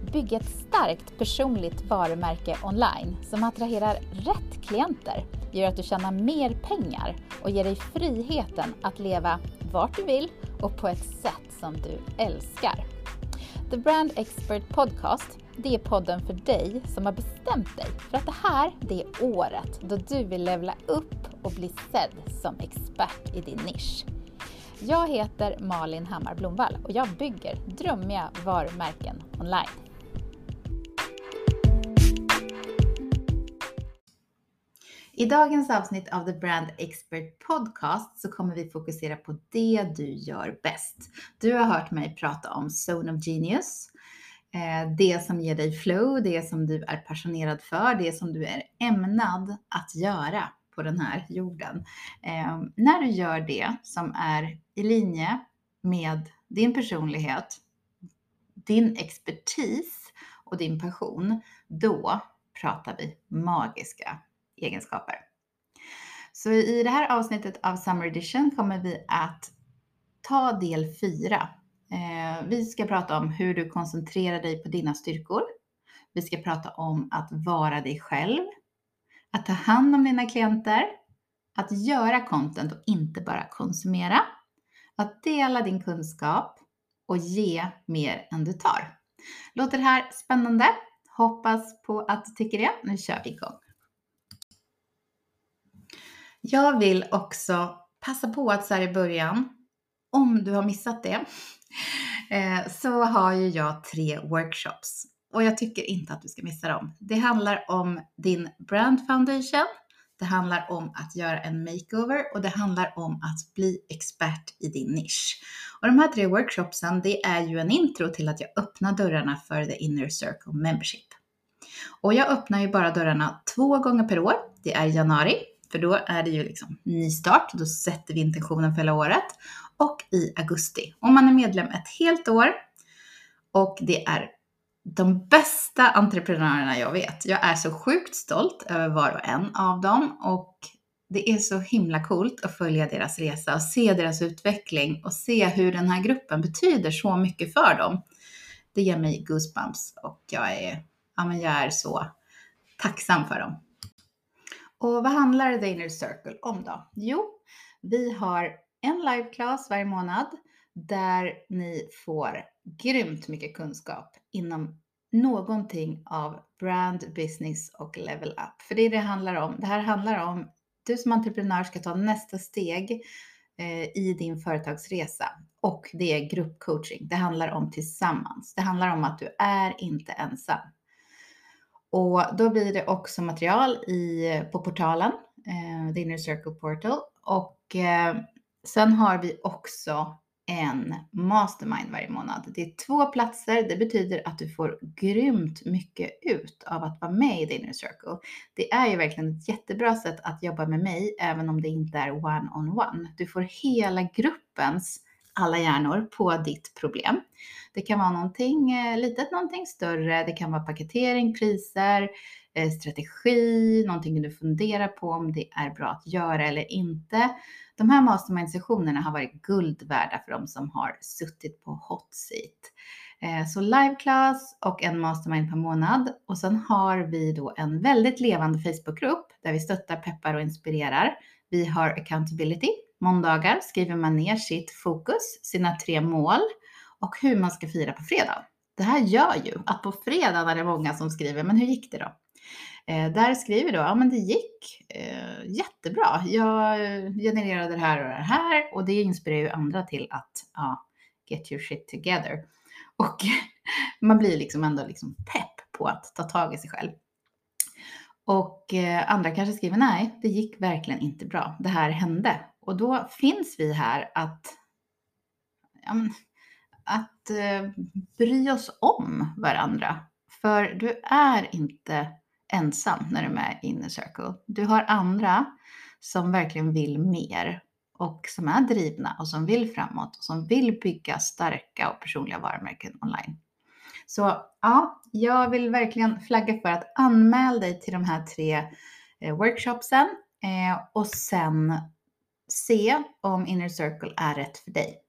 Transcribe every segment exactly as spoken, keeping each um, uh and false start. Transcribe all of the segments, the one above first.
bygga ett starkt personligt varumärke online som attraherar rätt klienter, gör att du tjänar mer pengar och ger dig friheten att leva vart du vill och på ett sätt som du älskar. The Brand Expert Podcast, det är podden för dig som har bestämt dig för att det här det är året då du vill levla upp och bli sedd som expert i din nisch. Jag heter Malin Hammar Blomvall och jag bygger drömmiga varumärken online. I dagens avsnitt av The Brand Expert Podcast så kommer vi fokusera på det du gör bäst. Du har hört mig prata om Zone of Genius, det som ger dig flow, det som du är passionerad för, det som du är ämnad att göra på den här jorden. Eh, när du gör det som är i linje med din personlighet, din expertis och din passion, då pratar vi magiska egenskaper. Så i det här avsnittet av Summer Edition kommer vi att ta del fyra. Eh, vi ska prata om hur du koncentrerar dig på dina styrkor. Vi ska prata om att vara dig själv. Att ta hand om dina klienter, att göra content och inte bara konsumera, att dela din kunskap och ge mer än du tar. Låter det här spännande? Hoppas på att du tycker det. Nu kör vi igång. Jag vill också passa på att så här i början, om du har missat det, så har ju jag tre workshops. Och jag tycker inte att du ska missa dem. Det handlar om din brand foundation. Det handlar om att göra en makeover. Och det handlar om att bli expert i din nisch. Och de här tre workshopsen, det är ju en intro till att jag öppnar dörrarna för The Inner Circle Membership. Och jag öppnar ju bara dörrarna två gånger per år. Det är januari. För då är det ju liksom nystart. Då sätter vi intentionen för hela året. Och i augusti. Om man är medlem ett helt år. Och det är de bästa entreprenörerna jag vet. Jag är så sjukt stolt över var och en av dem. Och det är så himla coolt att följa deras resa och se deras utveckling. Och se hur den här gruppen betyder så mycket för dem. Det ger mig goosebumps. Och jag är, ja, men jag är så tacksam för dem. Och vad handlar The Inner Circle om då? Jo, vi har en live-class varje månad. Där ni får grymt mycket kunskap inom någonting av brand, business och level up. För det är det det handlar om. Det här handlar om du som entreprenör ska ta nästa steg eh, i din företagsresa. Och det är gruppcoaching. Det handlar om tillsammans. Det handlar om att du är inte ensam. Och då blir det också material i, på portalen, eh, The Inner Circle Portal. Och eh, sen har vi också en mastermind varje månad. Det är två platser. Det betyder att du får grymt mycket ut av att vara med i The Inner Circle. Det är ju verkligen ett jättebra sätt att jobba med mig, även om det inte är one-on-one. Du får hela gruppens alla hjärnor på ditt problem. Det kan vara någonting litet, någonting större. Det kan vara paketering, priser, strategi, någonting du funderar på om det är bra att göra eller inte. De här mastermind-sessionerna har varit guld värda för de som har suttit på hot seat. Så live class och en mastermind per månad. Och sen har vi då en väldigt levande Facebookgrupp där vi stöttar, peppar och inspirerar. Vi har accountability. Måndagar skriver man ner sitt fokus, sina tre mål och hur man ska fira på fredag. Det här gör ju att på fredag är det många som skriver, men hur gick det då? Eh, där skriver då, ja men det gick eh, jättebra. Jag genererade det här och det här och det inspirerar ju andra till att ja, get your shit together. Och man blir liksom ändå liksom pepp på att ta tag i sig själv. Och eh, andra kanske skriver, nej det gick verkligen inte bra. Det här hände. Och då finns vi här att, ja, men, att eh, bry oss om varandra. För du är inte ensam när du är med i Inner Circle. Du har andra som verkligen vill mer och som är drivna och som vill framåt och som vill bygga starka och personliga varumärken online. Så ja, jag vill verkligen flagga för att anmäla dig till de här tre eh, workshopsen eh, och sen se om Inner Circle är rätt för dig.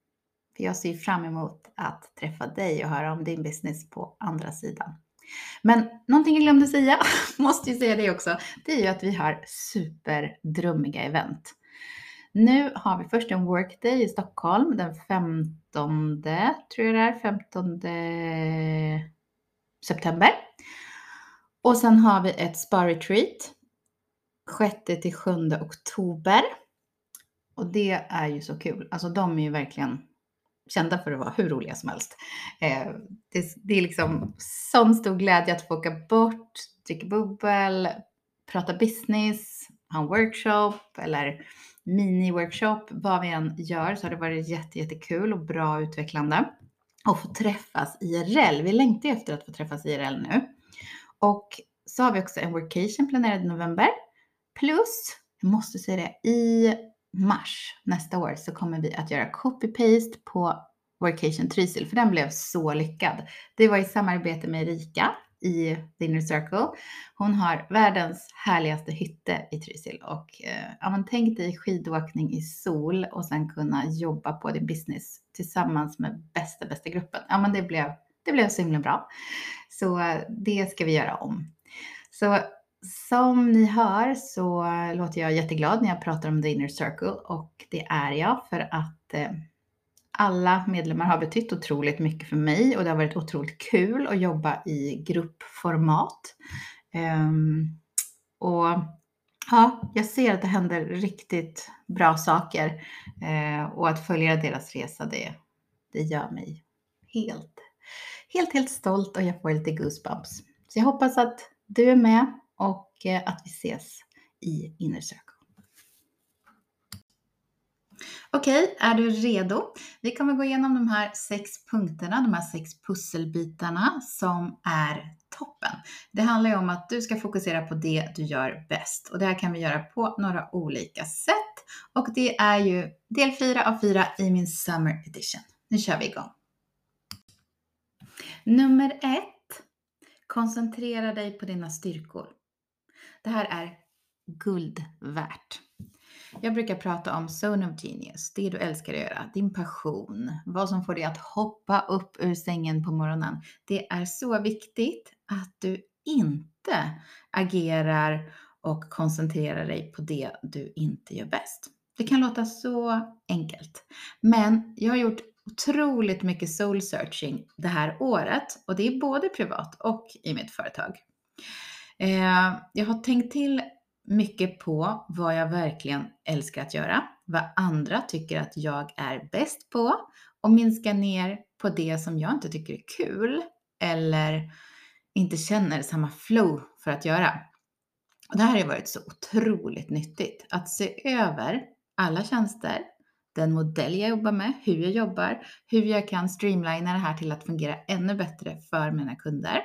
För jag ser fram emot att träffa dig och höra om din business på andra sidan. Men någonting jag glömde säga, måste ju säga det också, det är ju att vi har superdrömmiga event. Nu har vi först en workday i Stockholm den femtonde, tror jag det är, femtonde september. Och sen har vi ett spa-retreat sjätte till sjunde oktober. Och det är ju så kul. Alltså de är ju verkligen kända för att vara hur roliga som helst. Eh, det, det är liksom sån stor glädje att få åka bort, dricka bubbel, prata business, ha en workshop eller mini-workshop. Vad vi än gör så har det varit jätte, jättekul och bra och utvecklande. Och få träffas I R L. Vi längtar efter att få träffas I R L nu. Och så har vi också en workation planerad i november. Plus, jag måste säga det, i mars nästa år så kommer vi att göra copy-paste på Workation Trysil. För den blev så lyckad. Det var i samarbete med Erika i The Inner Circle. Hon har världens härligaste hytte i Trysil. Och eh, ja, men tänk dig skidåkning i sol och sen kunna jobba på din business tillsammans med bästa, bästa gruppen. Ja, men det blev, det blev så himla bra. Så eh, det ska vi göra om. Så som ni hör så låter jag jätteglad när jag pratar om The Inner Circle. Och det är jag för att eh, alla medlemmar har betytt otroligt mycket för mig. Och det har varit otroligt kul att jobba i gruppformat. Um, och ja, jag ser att det händer riktigt bra saker. Uh, och att följa deras resa, det, det gör mig helt, helt, helt stolt. Och jag får lite goosebumps. Så jag hoppas att du är med och uh, att vi ses i Inner Circle. Okej, är du redo? Vi kommer gå igenom de här sex punkterna, de här sex pusselbitarna som är toppen. Det handlar ju om att du ska fokusera på det du gör bäst. Och det här kan vi göra på några olika sätt. Och det är ju del fyra av fyra i min Summer Edition. Nu kör vi igång. Nummer ett. Koncentrera dig på dina styrkor. Det här är guld värt. Jag brukar prata om zone of genius, det du älskar att göra, din passion, vad som får dig att hoppa upp ur sängen på morgonen. Det är så viktigt att du inte agerar och koncentrerar dig på det du inte gör bäst. Det kan låta så enkelt, men jag har gjort otroligt mycket soul searching det här året och det är både privat och i mitt företag. Jag har tänkt till mycket på vad jag verkligen älskar att göra, vad andra tycker att jag är bäst på och minska ner på det som jag inte tycker är kul eller inte känner samma flow för att göra. Och det här har varit så otroligt nyttigt att se över alla tjänster, den modell jag jobbar med, hur jag jobbar, hur jag kan streamlina det här till att fungera ännu bättre för mina kunder.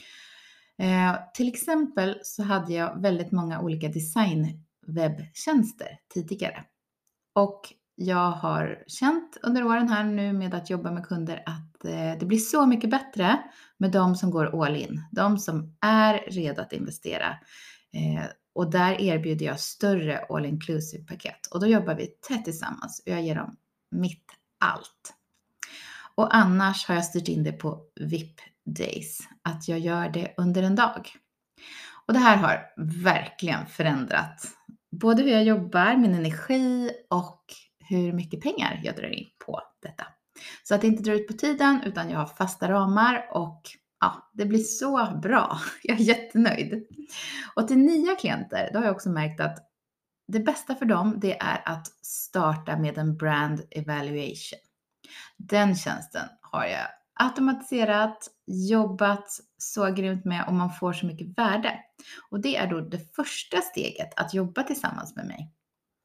Eh, till exempel så hade jag väldigt många olika designwebbtjänster tidigare. Och jag har känt under åren här nu med att jobba med kunder att eh, det blir så mycket bättre med de som går all in. De som är redo att investera. Eh, och där erbjuder jag större all inclusive paket. Och då jobbar vi tätt tillsammans och jag ger dem mitt allt. Och annars har jag styrt in det på V I P days. Att jag gör det under en dag. Och det här har verkligen förändrat både hur jag jobbar, min energi och hur mycket pengar jag drar in på detta. Så att det inte drar ut på tiden utan jag har fasta ramar och ja, det blir så bra. Jag är jättenöjd. Och till nya klienter, då har jag också märkt att det bästa för dem det är att starta med en brand evaluation. Den tjänsten har jag automatiserat, jobbat så grymt med och man får så mycket värde. Och det är då det första steget att jobba tillsammans med mig.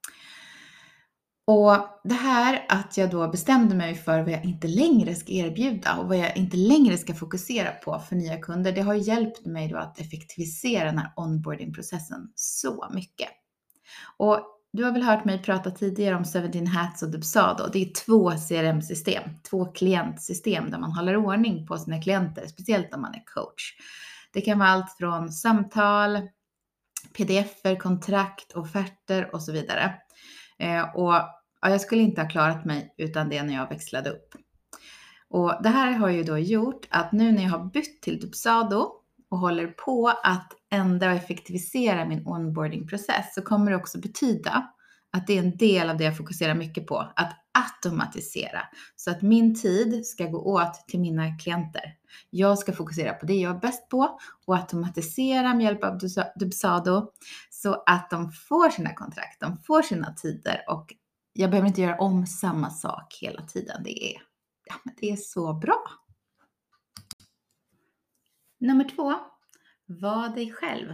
Och det här att jag då bestämde mig för vad jag inte längre ska erbjuda och vad jag inte längre ska fokusera på för nya kunder. Det har hjälpt mig då att effektivisera den här onboarding-processen så mycket. Och du har väl hört mig prata tidigare om sjutton Hats och Dubsado. Det är två C R M-system, två klientsystem där man håller ordning på sina klienter, speciellt om man är coach. Det kan vara allt från samtal, P D F-er, kontrakt, offerter och så vidare. Och Ja, jag skulle inte ha klarat mig utan det när jag växlade upp. Och det här har ju då gjort att nu när jag har bytt till Dubsado och håller på att ändra och effektivisera min onboardingprocess, så kommer det också betyda att det är en del av det jag fokuserar mycket på, att automatisera. Så att min tid ska gå åt till mina klienter. Jag ska fokusera på det jag är bäst på och automatisera med hjälp av Dubsado så att de får sina kontrakt, de får sina tider och jag behöver inte göra om samma sak hela tiden. Det är, ja, men det är så bra. Nummer två, var dig själv.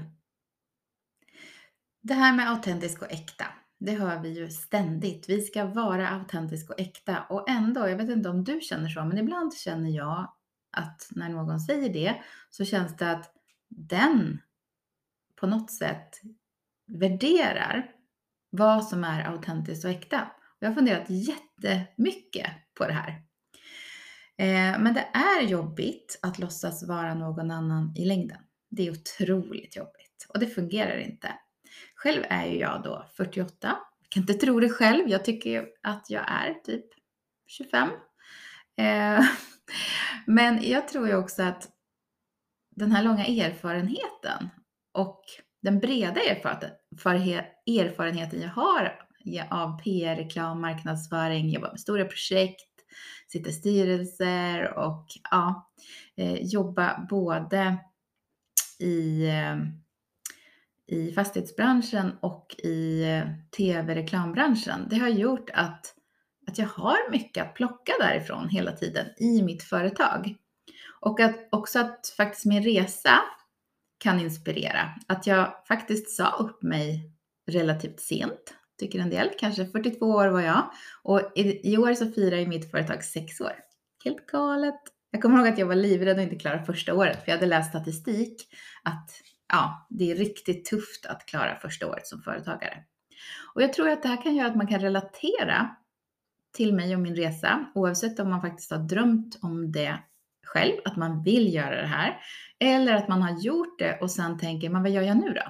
Det här med autentisk och äkta, det hör vi ju ständigt. Vi ska vara autentisk och äkta och ändå, jag vet inte om du känner så, men ibland känner jag att när någon säger det så känns det att den på något sätt värderar vad som är autentiskt och äkta. Jag har funderat jättemycket på det här. Eh, men det är jobbigt att låtsas vara någon annan i längden. Det är otroligt jobbigt och det fungerar inte. Själv är ju jag då fyrtioåtta. Jag kan inte tro det själv. Jag tycker att jag är typ tjugofem. Eh, men jag tror ju också att den här långa erfarenheten och den breda erfarenheten jag har av P R, reklam, marknadsföring, jobbar med stora projekt, sitta i styrelser och ja, eh, jobba både i, eh, i fastighetsbranschen och i eh, tv-reklambranschen. Det har gjort att, att jag har mycket att plocka därifrån hela tiden i mitt företag. Och att också att faktiskt min resa kan inspirera. Att jag faktiskt sa upp mig relativt sent, tycker en del. Kanske fyrtiotvå år var jag. Och i, i år så firar jag mitt företag sex år. Helt galet. Jag kommer ihåg att jag var livrädd och inte klara första året. För jag hade läst statistik att ja, det är riktigt tufft att klara första året som företagare. Och jag tror att det här kan göra att man kan relatera till mig och min resa. Oavsett om man faktiskt har drömt om det själv, att man vill göra det här. Eller att man har gjort det och sen tänker man, vad gör jag nu då?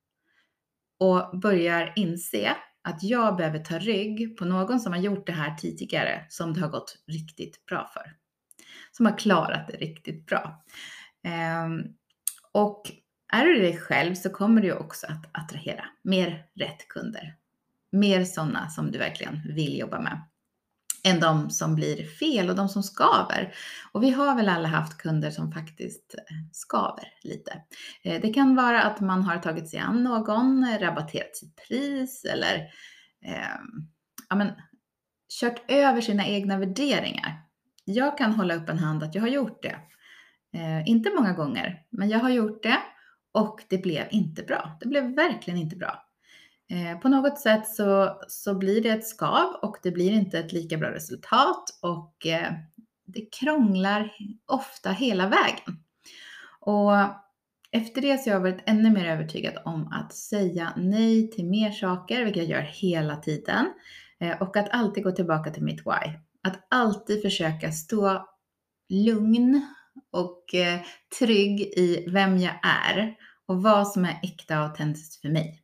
Och börjar inse att jag behöver ta rygg på någon som har gjort det här tidigare som det har gått riktigt bra för. Som har klarat det riktigt bra. Ehm, och är du dig själv så kommer du också att attrahera mer rätt kunder. Mer sådana som du verkligen vill jobba med. Än de som blir fel och de som skaver. Och vi har väl alla haft kunder som faktiskt skaver lite. Det kan vara att man har tagit sig an någon, rabatterat sitt pris eller eh, ja, men, kört över sina egna värderingar. Jag kan hålla upp en hand att jag har gjort det. Eh, inte många gånger, men jag har gjort det och det blev inte bra. Det blev verkligen inte bra. Eh, på något sätt så, så blir det ett skav och det blir inte ett lika bra resultat och eh, det krånglar ofta hela vägen. Och efter det så har jag varit ännu mer övertygad om att säga nej till mer saker, vilket jag gör hela tiden. Eh, och att alltid gå tillbaka till mitt why. Att alltid försöka stå lugn och eh, trygg i vem jag är och vad som är äkta och autentiskt för mig.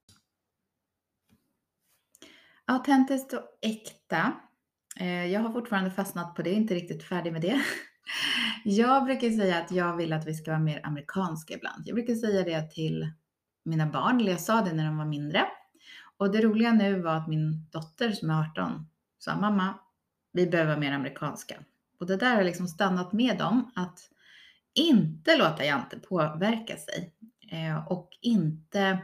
Autentiskt och äkta. Jag har fortfarande fastnat på det, inte riktigt färdig med det. Jag brukar säga att jag vill att vi ska vara mer amerikanska ibland. Jag brukar säga det till mina barn, eller jag sa det när de var mindre. Och det roliga nu var att min dotter som är arton sa, mamma, vi behöver vara mer amerikanska. Och det där har liksom stannat med dem, att inte låta Jante påverka sig. Och inte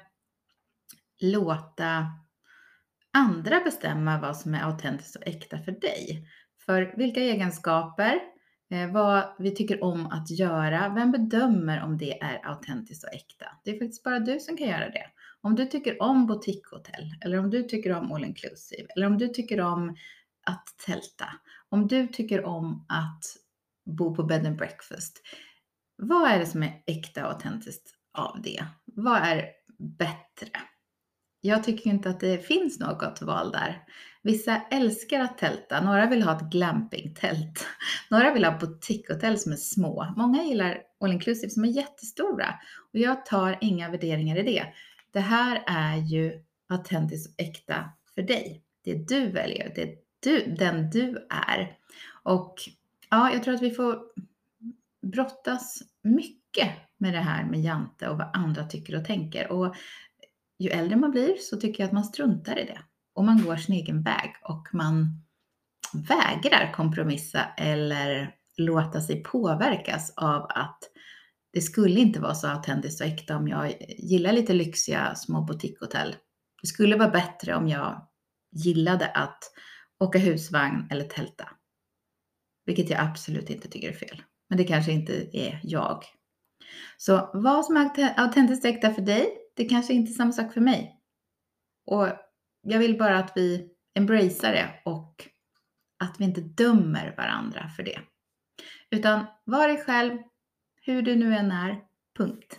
låta andra bestämma vad som är autentiskt och äkta för dig. För vilka egenskaper, eh, vad vi tycker om att göra, vem bedömer om det är autentiskt och äkta? Det är faktiskt bara du som kan göra det. Om du tycker om boutiquehotell, eller om du tycker om all inclusive, eller om du tycker om att tälta, om du tycker om att bo på bed and breakfast. Vad är det som är äkta och autentiskt av det? Vad är bättre? Jag tycker inte att det finns något val där. Vissa älskar att tälta. Några vill ha ett glampingtält. Några vill ha boutiquehotell som är små. Många gillar all inclusive som är jättestora. Och jag tar inga värderingar i det. Det här är ju autentiskt och äkta för dig. det du väljer, det du, den du är. Och ja, jag tror att vi får brottas mycket med det här med jante och vad andra tycker och tänker. Och ju äldre man blir så tycker jag att man struntar i det. Och man går sin egen väg och man vägrar kompromissa eller låta sig påverkas av att det skulle inte vara så autentiskt och äkta om jag gillar lite lyxiga små boutiquehotell. Det skulle vara bättre om jag gillade att åka husvagn eller tälta. Vilket jag absolut inte tycker är fel. Men det kanske inte är jag. Så vad som är autentiskt äkta för dig, det kanske inte är samma sak för mig. Och jag vill bara att vi embracear det och att vi inte dömer varandra för det. Utan var dig själv, hur du nu än är, punkt.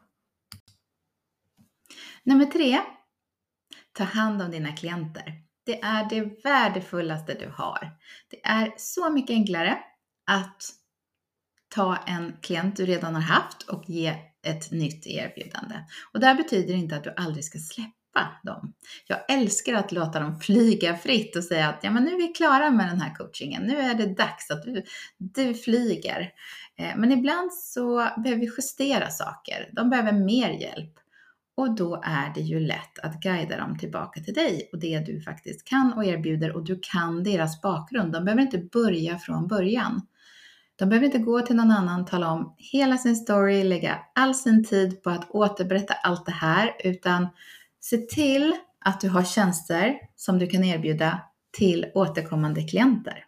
Nummer tre. Ta hand om dina klienter. Det är det värdefullaste du har. Det är så mycket enklare att ta en klient du redan har haft och ge ett nytt erbjudande. Och det här betyder inte att du aldrig ska släppa dem. Jag älskar att låta dem flyga fritt och säga att ja, men nu är vi klara med den här coachingen. Nu är det dags att du, du flyger. Men ibland så behöver vi justera saker. De behöver mer hjälp. Och då är det ju lätt att guida dem tillbaka till dig och det du faktiskt kan och erbjuder, och du kan deras bakgrund. De behöver inte börja från början. De behöver inte gå till någon annan, tala om hela sin story, lägga all sin tid på att återberätta allt det här, utan se till att du har tjänster som du kan erbjuda till återkommande klienter.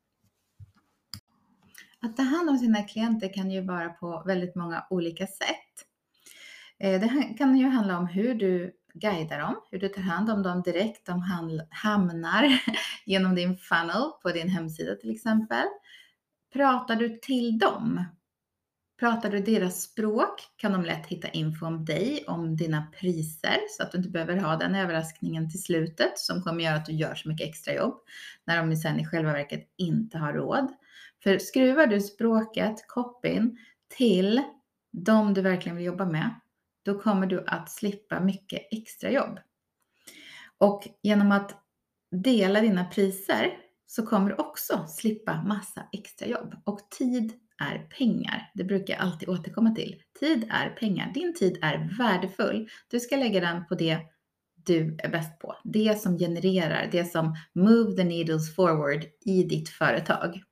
Att ta hand om sina klienter kan ju vara på väldigt många olika sätt. Det kan ju handla om hur du guidar dem, hur du tar hand om dem direkt. De hamnar genom din funnel på din hemsida till exempel. Pratar du till dem? Pratar du deras språk kan de lätt hitta info om dig, om dina priser, så att du inte behöver ha den överraskningen till slutet som kommer göra att du gör så mycket extra jobb när de sen i själva verket inte har råd. För skruvar du språket, copyn, till de du verkligen vill jobba med, då kommer du att slippa mycket extra jobb. Och genom att dela dina priser så kommer du också slippa massa extra jobb. Och tid är pengar. Det brukar jag alltid återkomma till. Tid är pengar. Din tid är värdefull. Du ska lägga den på det du är bäst på. Det som genererar, det som move the needles forward i ditt företag.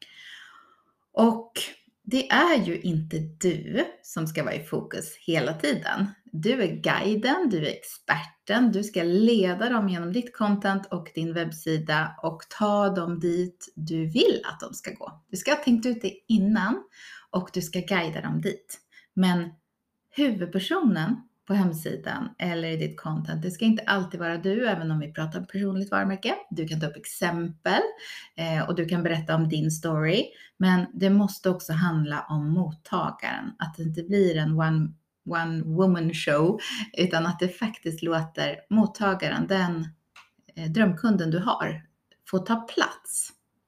Och det är ju inte du som ska vara i fokus hela tiden. Du är guiden, du är experten, du ska leda dem genom ditt content och din webbsida och ta dem dit du vill att de ska gå. Du ska ha tänkt ut det innan och du ska guida dem dit. Men huvudpersonen på hemsidan eller i ditt content, det ska inte alltid vara du, även om vi pratar om personligt varumärke. Du kan ta upp exempel eh, och du kan berätta om din story, men det måste också handla om mottagaren. Att det inte blir en one, one woman show, utan att det faktiskt låter mottagaren, den eh, drömkunden du har, få ta plats.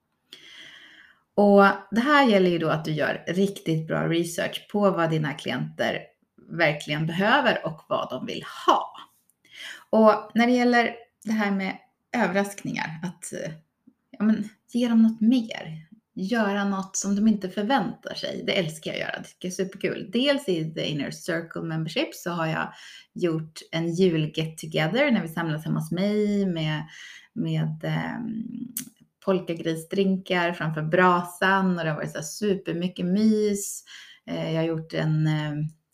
Och det här gäller ju då att du gör riktigt bra research på vad dina klienter verkligen behöver och vad de vill ha. Och när det gäller det här med överraskningar, att ja, men, ge dem något mer. Göra något som de inte förväntar sig. Det älskar jag att göra. Det är superkul. Dels i The Inner Circle Membership så har jag gjort en jul get together när vi samlas hemma hos mig med, med eh, polkagrisdrinkar framför brasan, och det har varit så supermycket mys. Eh, jag har gjort en eh,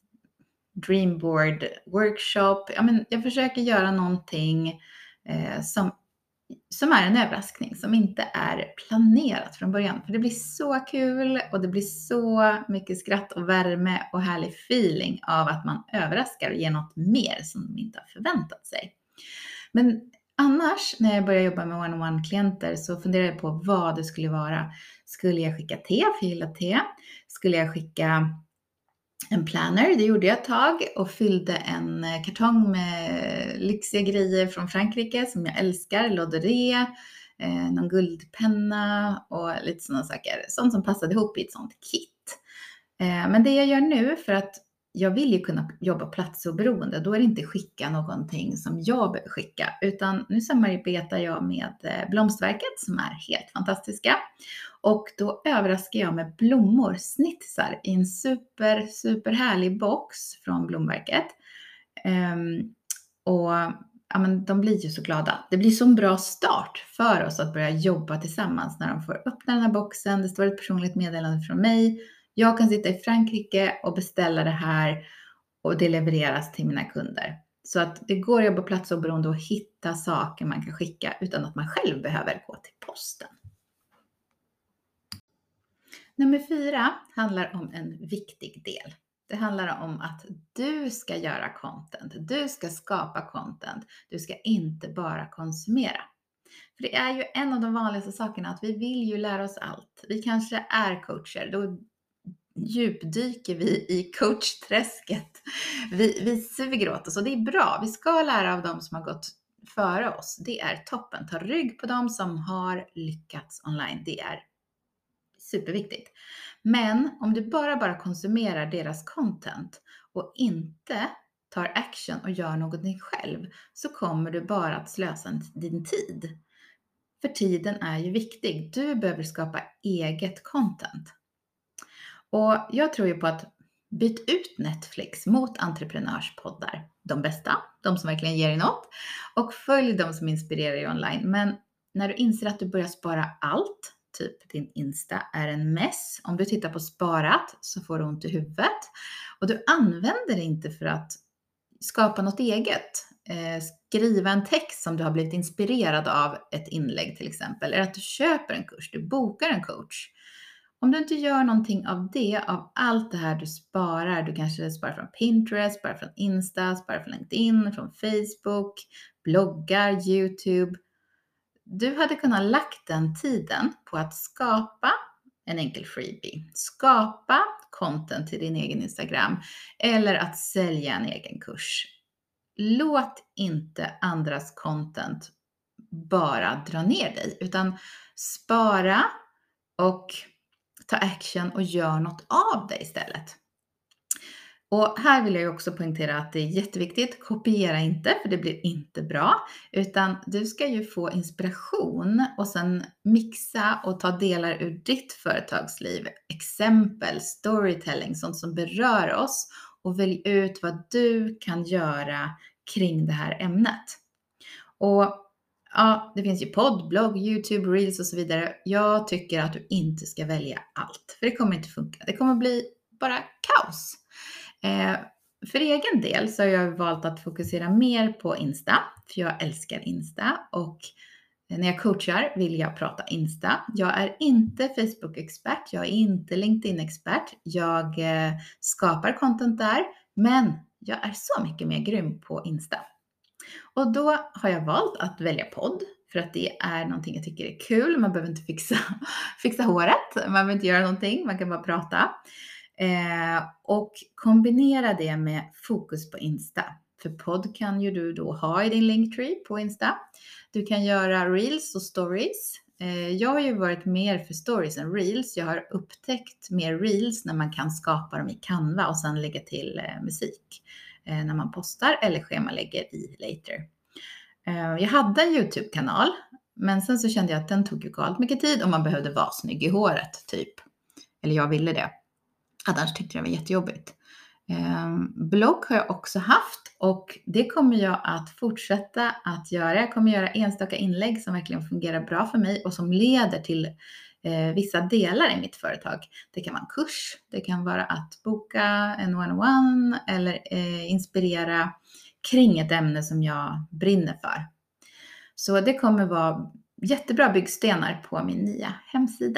Dreamboard workshop. Ja, men jag försöker göra någonting eh, som, som är en överraskning, som inte är planerat från början. För det blir så kul och det blir så mycket skratt och värme och härlig feeling av att man överraskar och ger något mer som de inte har förväntat sig. Men annars när jag börjar jobba med one-on-one-klienter så funderar jag på vad det skulle vara. Skulle jag skicka te, för jag gillar te? Skulle jag skicka en planner? Det gjorde jag ett tag och fyllde en kartong med lyxiga grejer från Frankrike som jag älskar. Lodoré, eh, någon guldpenna och lite sådana saker. Sånt som passade ihop i ett sånt kit. Eh, men det jag gör nu för att jag vill ju kunna jobba platsoberoende. Då är det inte skicka någonting som jag behöver skicka. Utan nu samarbetar jag med eh, Blomsterverket som är helt fantastiska. Och då överraskar jag med blommor, snitsar i en super, super härlig box från Blomverket. Ehm, och ja, men de blir ju så glada. Det blir så en bra start för oss att börja jobba tillsammans när de får öppna den här boxen. Det står ett personligt meddelande från mig. Jag kan sitta i Frankrike och beställa det här och det levereras till mina kunder. Så att det går att jobba platsoberoende och hitta saker man kan skicka utan att man själv behöver gå till posten. Nummer fyra handlar om en viktig del. Det handlar om att du ska göra content. Du ska skapa content. Du ska inte bara konsumera. För det är ju en av de vanligaste sakerna att vi vill ju lära oss allt. Vi kanske är coacher. Då djupdyker vi i coachträsket. Vi, vi suger åt oss och det är bra. Vi ska lära av dem som har gått före oss. Det är toppen. Ta rygg på dem som har lyckats online. Det är superviktigt. Men om du bara bara konsumerar deras content och inte tar action och gör någonting själv så kommer du bara att slösa din tid. För tiden är ju viktig. Du behöver skapa eget content. Och jag tror ju på att byt ut Netflix mot entreprenörspoddar. De bästa, de som verkligen ger dig något. Och följ de som inspirerar dig online. Men när du inser att du börjar spara allt, typ din Insta är en mess. Om du tittar på sparat så får du ont i huvudet. Och du använder det inte för att skapa något eget. Eh, skriva en text som du har blivit inspirerad av ett inlägg till exempel. Eller att du köper en kurs, du bokar en coach. Om du inte gör någonting av det, av allt det här du sparar, du kanske sparar från Pinterest, sparar från Insta, sparar från LinkedIn, från Facebook, bloggar, YouTube. Du hade kunnat lagt den tiden på att skapa en enkel freebie, skapa content till din egen Instagram eller att sälja en egen kurs. Låt inte andras content bara dra ner dig, utan spara och ta action och gör något av det istället. Och här vill jag ju också poängtera att det är jätteviktigt. Kopiera inte, för det blir inte bra. Utan du ska ju få inspiration och sen mixa och ta delar ur ditt företagsliv. Exempel, storytelling, sånt som berör oss. Och välj ut vad du kan göra kring det här ämnet. Och ja, det finns ju podd, blogg, YouTube, reels och så vidare. Jag tycker att du inte ska välja allt. För det kommer inte funka. Det kommer bli bara kaos. Eh, för egen del så har jag valt att fokusera mer på Insta. För jag älskar Insta. Och när jag coachar vill jag prata Insta. Jag är inte Facebook-expert. Jag är inte LinkedIn-expert. Jag eh, skapar content där. Men jag är så mycket mer grym på Insta. Och då har jag valt att välja podd för att det är någonting jag tycker är kul. Man behöver inte fixa, fixa håret, man behöver inte göra någonting, man kan bara prata. Eh, och kombinera det med fokus på Insta. För podd kan ju du då ha i din Linktree på Insta. Du kan göra reels och stories. Eh, jag har ju varit mer för stories än reels. Jag har upptäckt mer reels när man kan skapa dem i Canva och sen lägga till eh, musik. När man postar eller schemalägger i later. Jag hade en YouTube-kanal, men sen så kände jag att den tog ju galet mycket tid och man behövde vara snygg i håret typ. Eller jag ville det. Annars tyckte jag det var jättejobbigt. Blogg har jag också haft och det kommer jag att fortsätta att göra. Jag kommer göra enstaka inlägg som verkligen fungerar bra för mig och som leder till Eh, vissa delar i mitt företag. Det kan vara en kurs, det kan vara att boka en one-on-one eller eh, inspirera kring ett ämne som jag brinner för. Så det kommer vara jättebra byggstenar på min nya hemsida.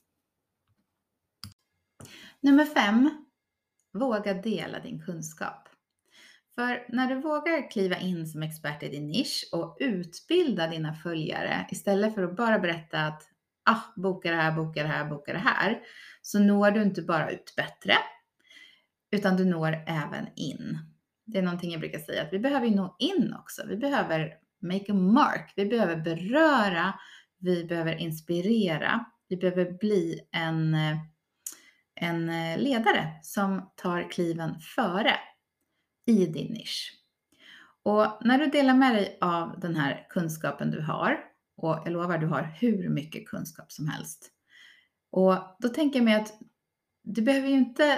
Nummer fem. Våga dela din kunskap. För när du vågar kliva in som expert i din nisch och utbilda dina följare istället för att bara berätta att ah, boka det här, boka det här, boka det här, så når du inte bara ut bättre, utan du når även in. Det är någonting jag brukar säga, att vi behöver nå in också. Vi behöver make a mark, vi behöver beröra, vi behöver inspirera, vi behöver bli en, en eh, ledare som tar kliven före i din nisch. Och när du delar med dig av den här kunskapen du har, och jag lovar du har hur mycket kunskap som helst. Och då tänker jag mig att du behöver ju inte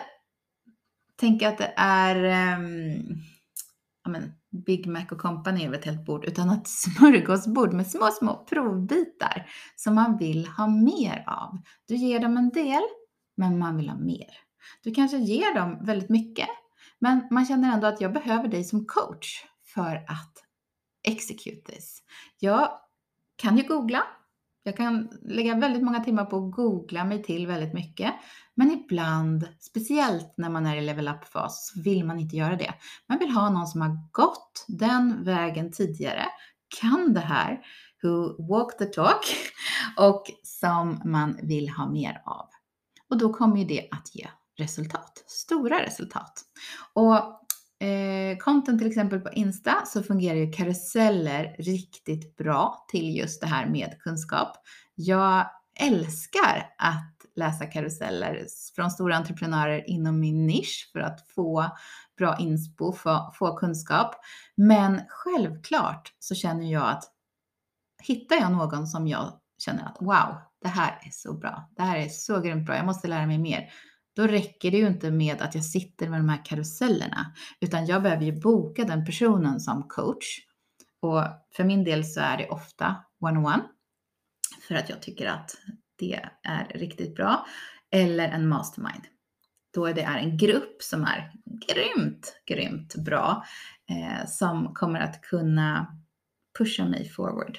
tänka att det är um, ja men, Big Mac och Company över ett helt bord, utan ett smörgåsbord med små, små provbitar som man vill ha mer av. Du ger dem en del, men man vill ha mer. Du kanske ger dem väldigt mycket, men man känner ändå att jag behöver dig som coach för att execute this. Jag kan ju googla. Jag kan lägga väldigt många timmar på att googla mig till väldigt mycket. Men ibland, speciellt när man är i level up-fas, så vill man inte göra det. Man vill ha någon som har gått den vägen tidigare, kan det här, who walk the talk, och som man vill ha mer av. Och då kommer ju det att ge resultat, stora resultat. Och eh, content till exempel på Insta, så fungerar ju karuseller riktigt bra till just det här med kunskap. Jag älskar att läsa karuseller från stora entreprenörer inom min nisch för att få bra inspo, få, få kunskap. Men självklart så känner jag att hittar jag någon som jag känner att wow, det här är så bra, det här är så grymt bra, jag måste lära mig mer. Då räcker det ju inte med att jag sitter med de här karusellerna, utan jag behöver ju boka den personen som coach. Och för min del så är det ofta one-on-one, för att jag tycker att det är riktigt bra. Eller en mastermind. Då är det är en grupp som är grymt, grymt bra. Eh, som kommer att kunna pusha mig forward.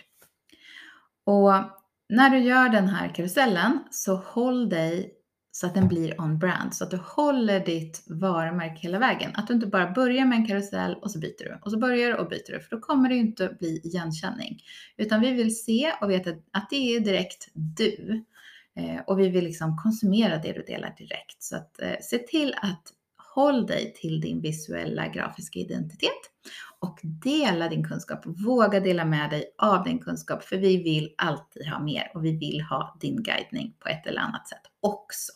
Och när du gör den här karusellen, så håll dig så att den blir on brand. Så att du håller ditt varumärke hela vägen. Att du inte bara börjar med en karusell och så byter du. Och så börjar du och byter du. För då kommer det ju inte bli igenkänning. Utan vi vill se och veta att det är direkt du. Eh, och vi vill liksom konsumera det du delar direkt. Så att eh, se till att håll dig till din visuella grafiska identitet. Och dela din kunskap. Våga dela med dig av din kunskap. För vi vill alltid ha mer. Och vi vill ha din guidning på ett eller annat sätt också.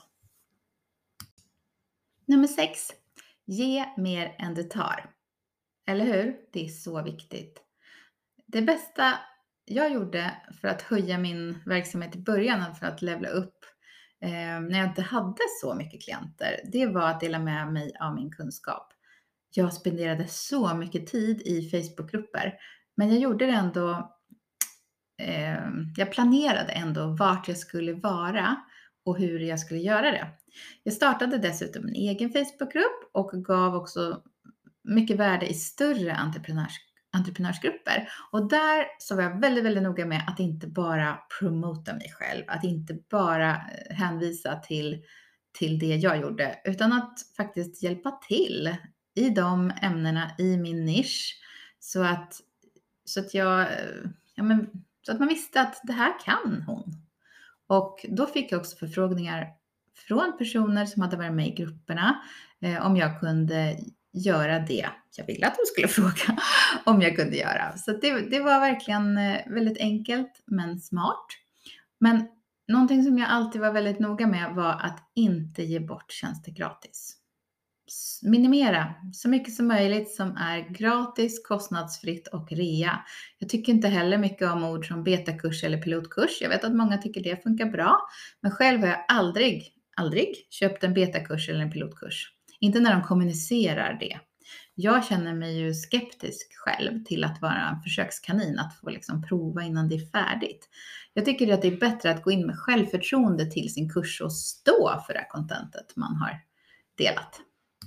Nummer sex. Ge mer än du tar. Eller hur? Det är så viktigt. Det bästa jag gjorde för att höja min verksamhet i början, för att levla upp eh, när jag inte hade så mycket klienter, det var att dela med mig av min kunskap. Jag spenderade så mycket tid i Facebookgrupper, men jag gjorde det ändå, eh, jag planerade ändå vart jag skulle vara och hur jag skulle göra det. Jag startade dessutom en egen Facebookgrupp och gav också mycket värde i större entreprenörs, entreprenörsgrupper. Och där så var jag väldigt, väldigt noga med att inte bara promota mig själv, att inte bara hänvisa till, till det jag gjorde, utan att faktiskt hjälpa till i de ämnena i min nisch, så att, så att jag, ja men, så att man visste att det här kan hon. Och då fick jag också förfrågningar från personer som hade varit med i grupperna eh, om jag kunde göra det jag ville att de skulle fråga om jag kunde göra. Så det, det var verkligen väldigt enkelt men smart. Men någonting som jag alltid var väldigt noga med var att inte ge bort tjänster gratis. Minimera så mycket som möjligt som är gratis, kostnadsfritt och rea. Jag tycker inte heller mycket om ord som betakurs eller pilotkurs. Jag vet att många tycker det funkar bra. Men själv har jag aldrig, aldrig köpt en betakurs eller en pilotkurs. Inte när de kommunicerar det. Jag känner mig ju skeptisk själv till att vara en försökskanin, att få liksom prova innan det är färdigt. Jag tycker att det är bättre att gå in med självförtroende till sin kurs och stå för det här contentet man har delat.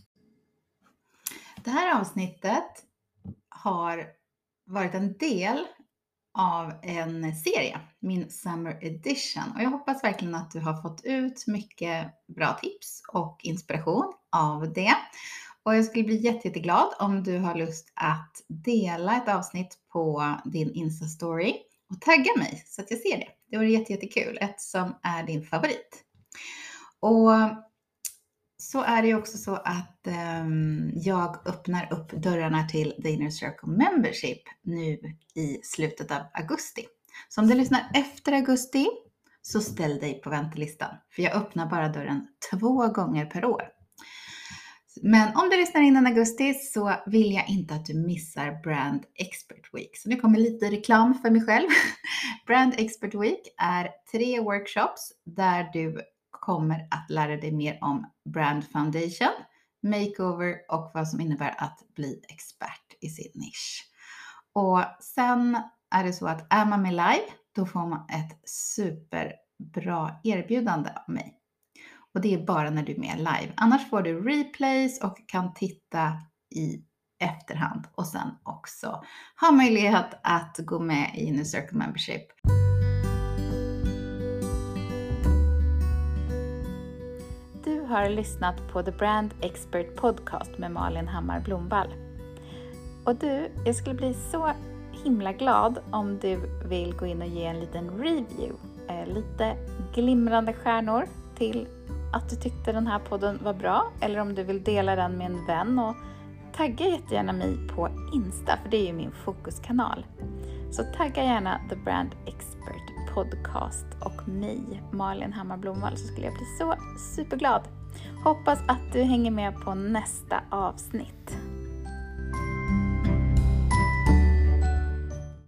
Det här avsnittet har varit en del av en serie, min Summer Edition. Och jag hoppas verkligen att du har fått ut mycket bra tips och inspiration av det. Och jag skulle bli jätte, jätteglad om du har lust att dela ett avsnitt på din Insta-story och tagga mig så att jag ser det. Det vore jätte, jättekul, ett som är din favorit. Och så är det ju också så att um, jag öppnar upp dörrarna till The Inner Circle Membership nu i slutet av augusti. Så om du lyssnar efter augusti så ställ dig på väntelistan. För jag öppnar bara dörren två gånger per år. Men om du lyssnar innan augusti så vill jag inte att du missar Brand Expert Week. Så nu kommer lite reklam för mig själv. Brand Expert Week är tre workshops där du kommer att lära dig mer om brand foundation, makeover och vad som innebär att bli expert i sin nisch. Och sen är det så att är man med live, då får man ett superbra erbjudande av mig. Och det är bara när du är med live. Annars får du replays och kan titta i efterhand. Och sen också ha möjlighet att gå med i Inner Circle Membership. Du har lyssnat på The Brand Expert Podcast med Malin Hammar Blomvall. Och du, jag skulle bli så himla glad om du vill gå in och ge en liten review. Eh, lite glimrande stjärnor till att du tyckte den här podden var bra. Eller om du vill dela den med en vän. Och tagga jättegärna mig på Insta, för det är ju min fokuskanal. Så tagga gärna The Brand Expert Podcast och mig, Malin Hammar Blomvall, så skulle jag bli så superglad. Hoppas att du hänger med på nästa avsnitt.